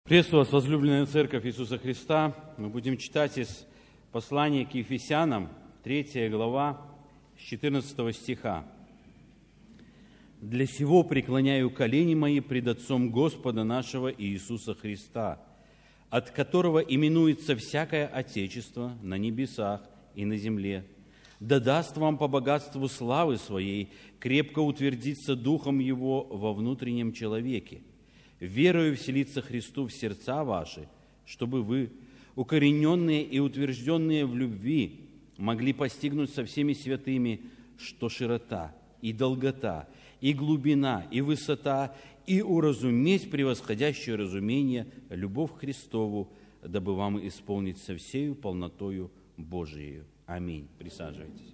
Приветствую вас, возлюбленная Церковь Иисуса Христа. Мы будем читать из послания к Ефесянам, 3 глава, с 14 стиха. «Для сего преклоняю колени мои пред Отцом Господа нашего Иисуса Христа, от которого именуется всякое Отечество на небесах и на земле. Да даст вам по богатству славы Своей крепко утвердиться Духом Его во внутреннем человеке, верою вселиться Христу в сердца ваши, чтобы вы, укорененные и утвержденные в любви, могли постигнуть со всеми святыми, что широта и долгота, и глубина, и высота, и уразуметь превосходящее разумение любовь к Христову, дабы вам исполнить со всею полнотою Божией. Аминь». Присаживайтесь.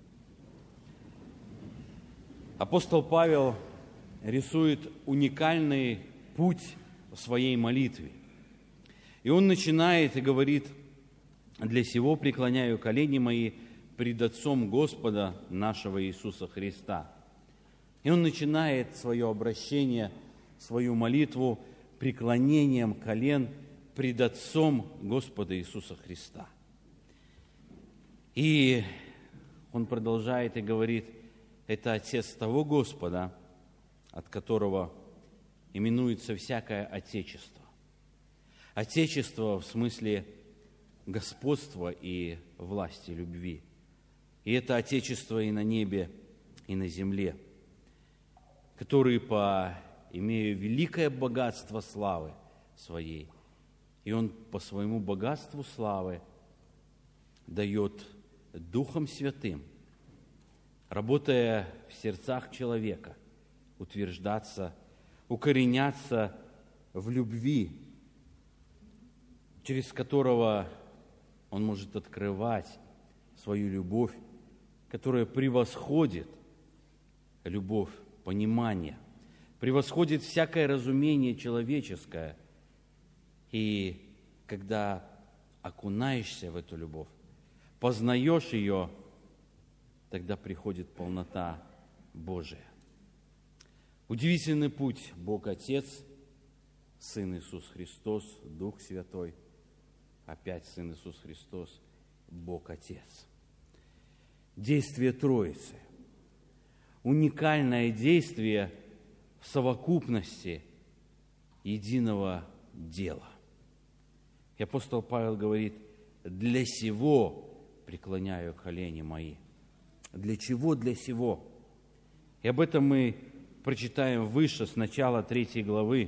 Апостол Павел рисует уникальный путь в своей молитве. И он начинает и говорит: «Для сего преклоняю колени мои пред Отцом Господа нашего Иисуса Христа». И он начинает свое обращение, свою молитву преклонением колен пред Отцом Господа Иисуса Христа. И он продолжает и говорит: это Отец того Господа, от которого именуется всякое Отечество. Отечество в смысле господства и власти, любви. И это Отечество и на небе, и на земле, который, имея великое богатство славы своей, и Он по своему богатству славы дает Духом Святым, работая в сердцах человека, утверждаться, укореняться в любви, через которого он может открывать свою любовь, которая превосходит любовь, понимание, превосходит всякое разумение человеческое. И когда окунаешься в эту любовь, познаешь ее, тогда приходит полнота Божия. Удивительный путь. Бог Отец, Сын Иисус Христос, Дух Святой, опять Сын Иисус Христос, Бог Отец. Действие Троицы. Уникальное действие в совокупности единого дела. И апостол Павел говорит: «Для сего преклоняю колени мои». Для чего? Для сего. И об этом мы прочитаем выше, с начала 3 главы.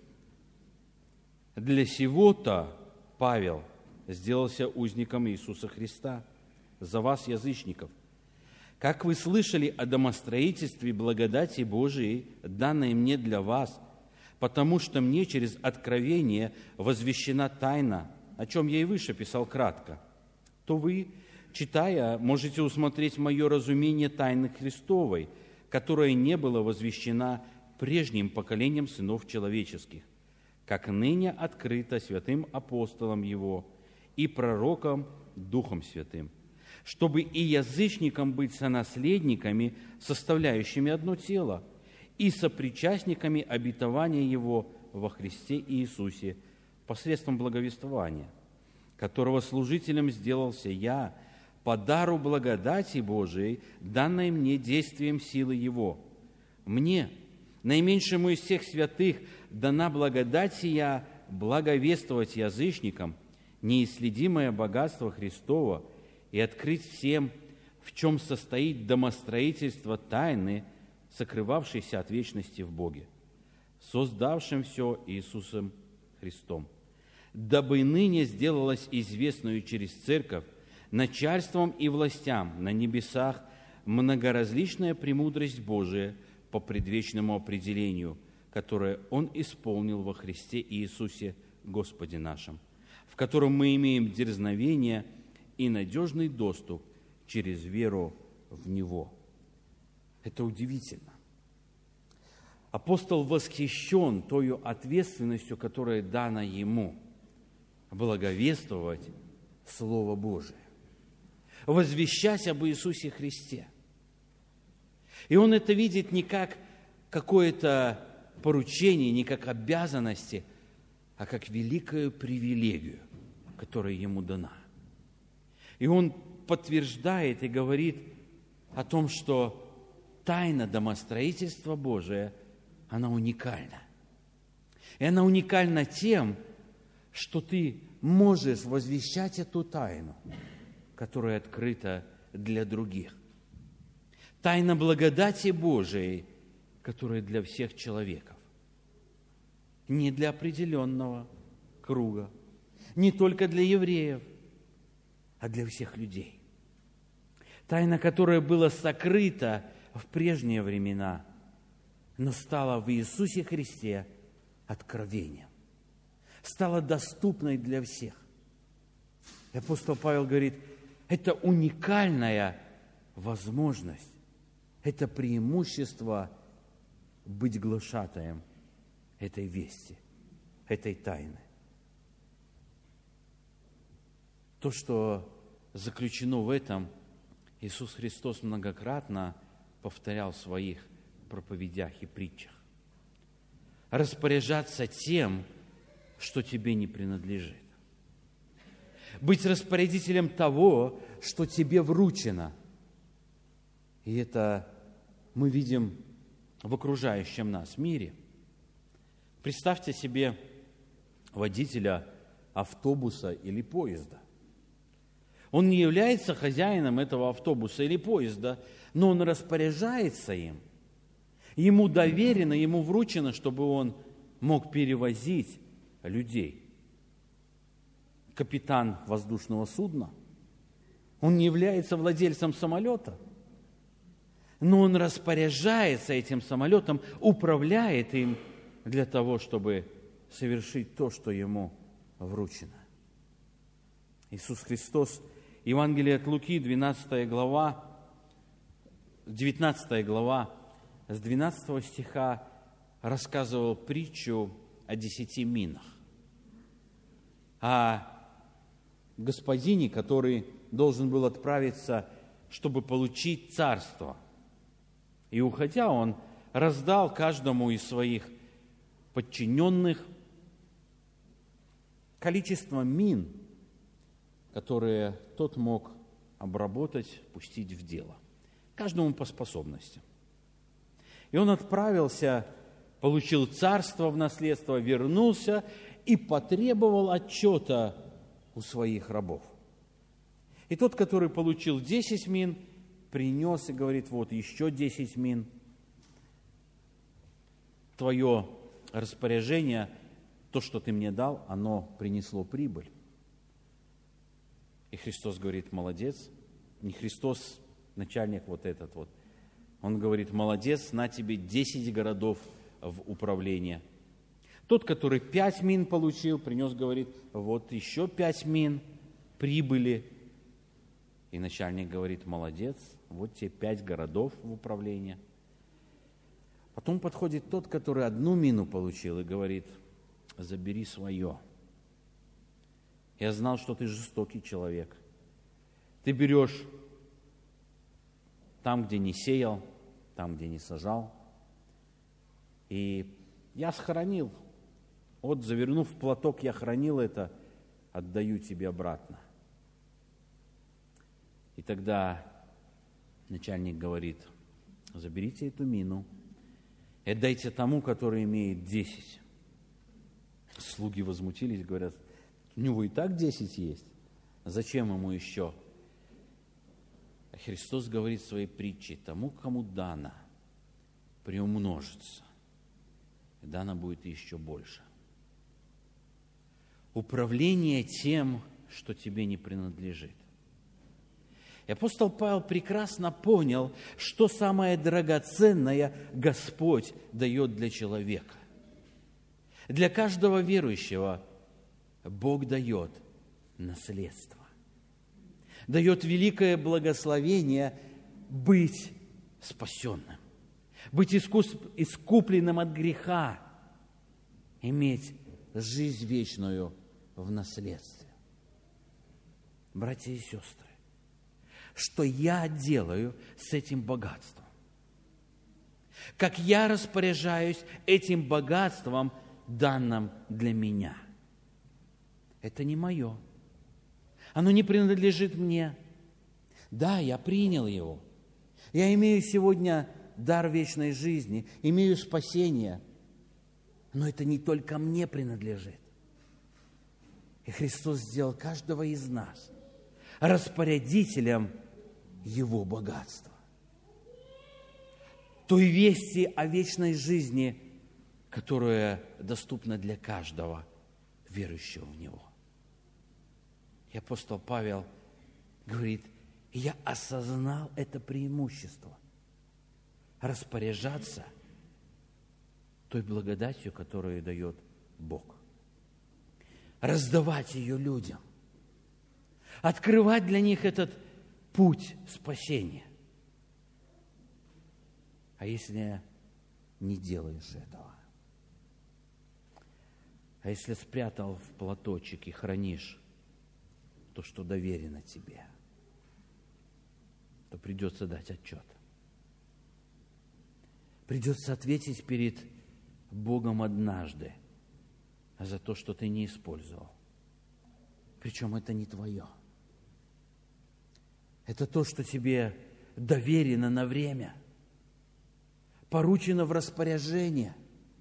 «Для сего-то Павел сделался узником Иисуса Христа за вас, язычников, как вы слышали о домостроительстве благодати Божией, данной мне для вас, потому что мне через откровение возвещена тайна, о чем я и выше писал кратко, то вы, читая, можете усмотреть мое разумение тайны Христовой, которая не была возвещена прежним поколением сынов человеческих, как ныне открыто святым апостолом Его и пророком Духом Святым, чтобы и язычникам быть сонаследниками, составляющими одно тело, и сопричастниками обетования Его во Христе Иисусе посредством благовествования, которого служителем сделался я, по дару благодати Божией, данной мне действием силы Его. Мне, наименьшему из всех святых, дана благодать сия благовествовать язычникам неисследимое богатство Христова и открыть всем, в чем состоит домостроительство тайны, сокрывавшейся от вечности в Боге, создавшим все Иисусом Христом, дабы ныне сделалась известную через Церковь начальством и властям на небесах многоразличная премудрость Божия по предвечному определению, которое Он исполнил во Христе Иисусе Господе нашем, в котором мы имеем дерзновение и надежный доступ через веру в Него». Это удивительно. Апостол восхищен той ответственностью, которая дана ему благовествовать Слово Божие, возвещать об Иисусе Христе. И он это видит не как какое-то поручение, не как обязанности, а как великую привилегию, которая ему дана. И он подтверждает и говорит о том, что тайна домостроительства Божия, она уникальна. И она уникальна тем, что ты можешь возвещать эту тайну, которая открыта для других. Тайна благодати Божией, которая для всех человеков. Не для определенного круга, не только для евреев, а для всех людей. Тайна, которая была сокрыта в прежние времена, но стала в Иисусе Христе откровением, стала доступной для всех. И апостол Павел говорит, это уникальная возможность, это преимущество быть глашатаем этой вести, этой тайны. То, что заключено в этом, Иисус Христос многократно повторял в своих проповедях и притчах. Распоряжаться тем, что тебе не принадлежит. Быть распорядителем того, что тебе вручено. И это мы видим в окружающем нас мире. Представьте себе водителя автобуса или поезда. Он не является хозяином этого автобуса или поезда, но он распоряжается им. Ему доверено, ему вручено, чтобы он мог перевозить людей. Капитан воздушного судна, он не является владельцем самолета, но он распоряжается этим самолетом, управляет им для того, чтобы совершить то, что ему вручено. Иисус Христос, Евангелие от Луки, 19 глава, с 12 стиха рассказывал притчу о 10 минах, о господине, который должен был отправиться, чтобы получить царство. И уходя, он раздал каждому из своих подчиненных количество мин, которые тот мог обработать, пустить в дело. Каждому по способности. И он отправился, получил царство в наследство, вернулся и потребовал отчета у своих рабов. И тот, который получил 10 мин, принес и говорит, вот еще 10 мин. Твое распоряжение, то, что ты мне дал, оно принесло прибыль. И Христос говорит, молодец. Не Христос, начальник вот этот вот. Он говорит, молодец, на тебе 10 городов в управление. Тот, который 5 мин получил, принес, говорит, вот еще 5 мин прибыли. И начальник говорит, молодец, вот тебе 5 городов в управление. Потом подходит тот, который 1 мину получил, и говорит, забери свое. Я знал, что ты жестокий человек. Ты берешь там, где не сеял, там, где не сажал. И я схоронил. Вот, завернув в платок, я хранил это, отдаю тебе обратно. И тогда начальник говорит, заберите эту мину и отдайте тому, который имеет 10. Слуги возмутились, говорят, у него и так 10 есть, зачем ему еще? А Христос говорит в своей притче, тому, кому дано, приумножится, и дано будет еще больше. Управление тем, что тебе не принадлежит. И апостол Павел прекрасно понял, что самое драгоценное Господь дает для человека. Для каждого верующего Бог дает наследство. Дает великое благословение быть спасенным, быть искупленным от греха, иметь жизнь вечную в наследстве. Братья и сестры, что я делаю с этим богатством? Как я распоряжаюсь этим богатством данном для меня. Это не мое. Оно не принадлежит мне. Да, я принял его. Я имею сегодня дар вечной жизни, имею спасение, но это не только мне принадлежит. И Христос сделал каждого из нас распорядителем Его богатства. Той вести о вечной жизни, которая доступна для каждого верующего в Него. И апостол Павел говорит: я осознал это преимущество распоряжаться той благодатью, которую дает Бог. Раздавать ее людям. Открывать для них этот путь спасения. А если не делаешь этого? А если спрятал в платочек и хранишь то, что доверено тебе, то придется дать отчет. Придется ответить перед Богом однажды за то, что ты не использовал. Причем это не твое. Это то, что тебе доверено на время, поручено в распоряжение.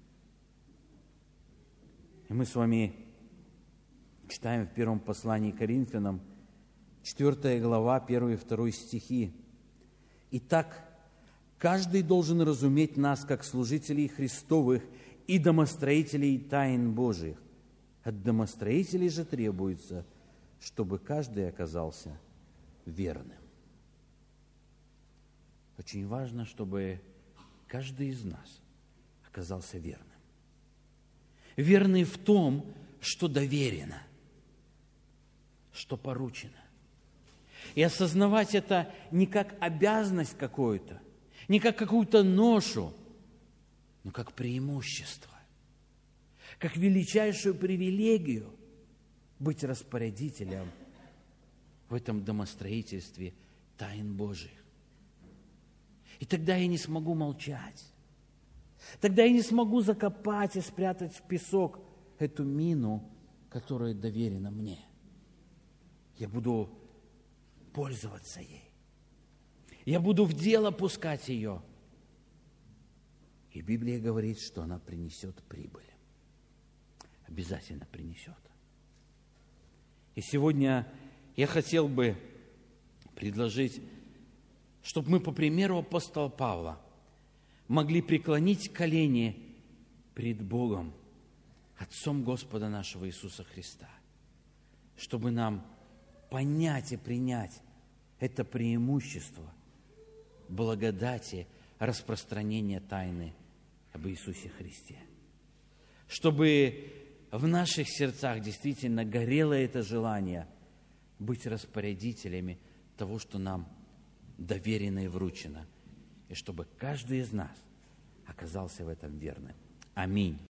И мы с вами читаем в первом послании к Коринфянам, 4 глава, 1 и 2 стихи. «Итак, каждый должен разуметь нас, как служителей Христовых и домостроителей тайн Божиих. От домостроителей же требуется, чтобы каждый оказался верным». Очень важно, чтобы каждый из нас оказался верным. Верный в том, что доверено, что поручено. И осознавать это не как обязанность какую-то, не как какую-то ношу, но как преимущество, как величайшую привилегию быть распорядителем в этом домостроительстве тайн Божьих. И тогда я не смогу молчать. Тогда я не смогу закопать и спрятать в песок эту мину, которая доверена мне. Я буду пользоваться ей. Я буду в дело пускать ее. И Библия говорит, что она принесет прибыль. Обязательно принесет. И сегодня я хотел бы предложить, чтобы мы, по примеру апостола Павла, могли преклонить колени пред Богом, Отцом Господа нашего Иисуса Христа, чтобы нам понять и принять это преимущество благодати распространения тайны об Иисусе Христе. Чтобы в наших сердцах действительно горело это желание быть распорядителями того, что нам доверено и вручено, и чтобы каждый из нас оказался в этом верным. Аминь.